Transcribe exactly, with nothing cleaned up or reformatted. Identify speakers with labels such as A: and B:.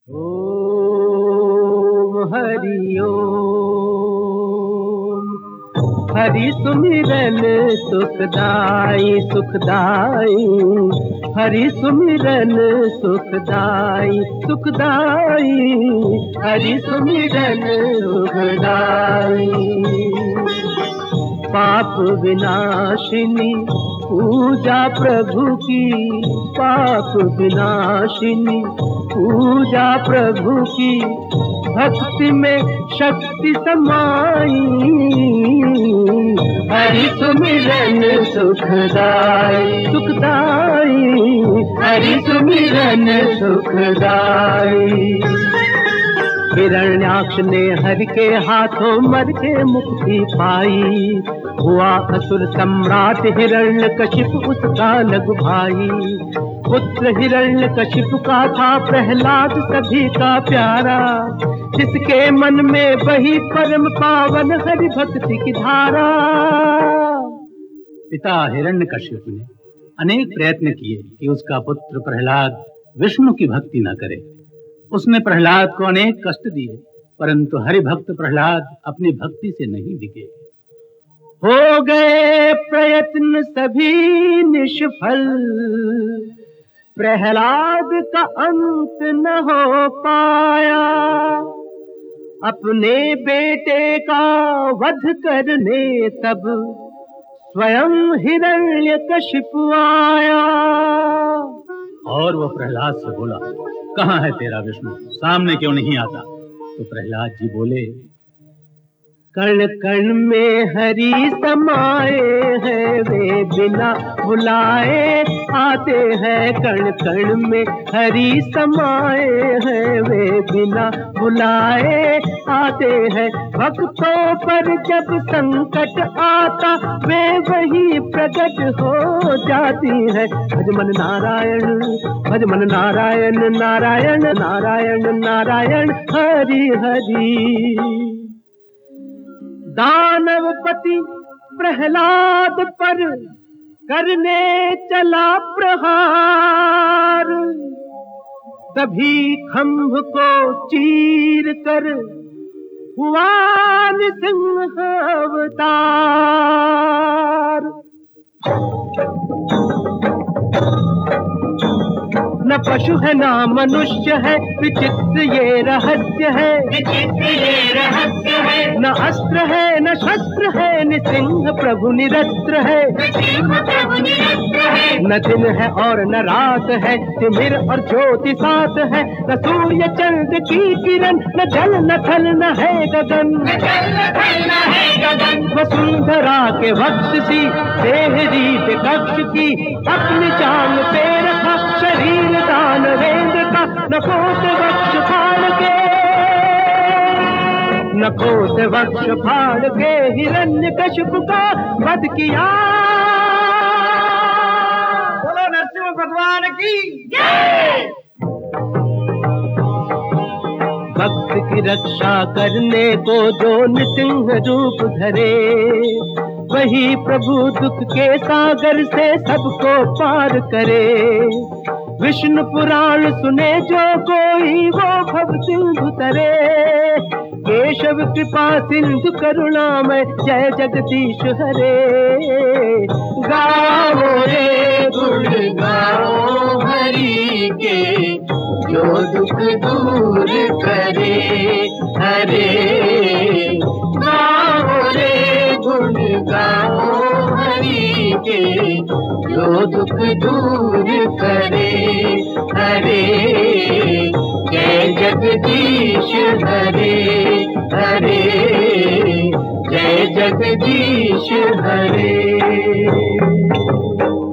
A: ओम हरि ओम। हरि सुमिरन सुखदाई सुखदाई, हरि सुमिरन सुखदाई सुखदाई, हरि सुमिरन सुखदाई। पाप विनाशिनी पूजा प्रभु की, पाप विनाशिनी पूजा प्रभु की, भक्ति में शक्ति समाई। हरि सुमिरन सुखदाई सुखदाई, हरि सुमिरन सुखदाई। हिरण्याक्ष ने हरि के हाथों मर के मुक्ति पाई, हुआ असुर सम्राट हिरण्यकशिप उसका लघु भाई। पुत्र हिरण्यकशिप का था प्रहलाद सभी का प्यारा, जिसके मन में बही परम पावन हरि भक्ति की धारा।
B: पिता हिरण्यकशिप ने अनेक प्रयत्न किए कि उसका पुत्र प्रहलाद विष्णु की भक्ति न करे। उसने प्रहलाद को अनेक कष्ट दिए, परंतु हरि भक्त प्रहलाद अपनी भक्ति से नहीं दिखे।
A: हो गए प्रयत्न सभी निष्फल, प्रहलाद का अंत न हो पाया। अपने बेटे का वध करने तब स्वयं हिरण्यकशिप आया।
B: और वो प्रहलाद से बोला, कहाँ है तेरा विष्णु, सामने क्यों नहीं आता? तो प्रहलाद जी बोले,
A: कण कण में हरि समाए हैं, वे बिना बुलाए आते हैं। कण कण में हरि समाए हैं, वे बिना बुलाए आते हैं। भक्तों पर जब संकट आता, वे वही प्रकट हो जाती है। भज मन नारायण, भज मन नारायण, नारायण नारायण नारायण हरि हरि। दानवपति प्रहलाद पर करने चला प्रहार, तभी खंभ को चीर कर हुआ नृसिंह अवतार। न पशु है न मनुष्य है, विचित्र ये रहस्य है, विचित्र ये रहस्य है। न अस्त्र है न शस्त्र है, नृसिंह प्रभु निरस्त्र है, प्रभु निरस्त्र है। न दिन है और न रात है, तिमिर और ज्योति साथ है। न सूर्य चंद्र की किरण, न जल न थल न है गगन, न जल न थल न है गगन। वसुंधरा के वक्ष सी देहरी कक्ष की, अपनी चांद पे रखा शरीर दानवेंद्र का। नको से वक्ष फाड़ के, नको से वक्ष फाड़ के हिरण्यकशिप का वध किया।
C: बोलो नरसिंह भगवान की जय।
A: भक्त की रक्षा करने को जो नृसिंह रूप धरे, वही प्रभु दुख के सागर से सबको पार करे। विष्णु पुराण सुने जो कोई, वो भव सिंधु तरे। केशव कृपा सिंधु करुणामय, जय जगदीश हरे। गाओ रे गुण गाओ हरि के, जो दुख दूर करे हरे। गाओ रे गुण गाओ हरि के, जो दुख दूर करे हरे। जय जगदीश हरे हरे, जय जगदीश हरे।